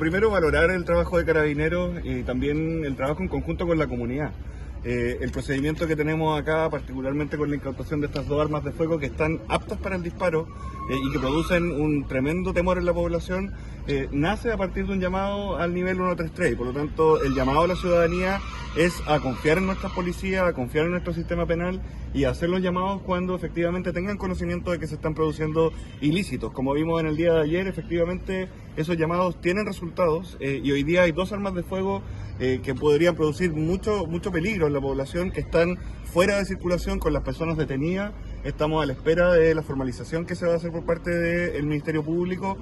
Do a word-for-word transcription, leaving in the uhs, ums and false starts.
Primero, valorar el trabajo de Carabineros y también el trabajo en conjunto con la comunidad. Eh, el procedimiento que tenemos acá, particularmente con la incautación de estas dos armas de fuego que están aptas para el disparo eh, y que producen un tremendo temor en la población, eh, nace a partir de un llamado al nivel ciento treinta y tres. Y por lo tanto, el llamado a la ciudadanía es a confiar en nuestras policías, a confiar en nuestro sistema penal y a hacer los llamados cuando efectivamente tengan conocimiento de que se están produciendo ilícitos. Como vimos en el día de ayer, efectivamente esos llamados tienen resultados eh, y hoy día hay dos armas de fuego eh, que podrían producir mucho, mucho peligro en la población, que están fuera de circulación con las personas detenidas. Estamos a la espera de la formalización que se va a hacer por parte del Ministerio Público.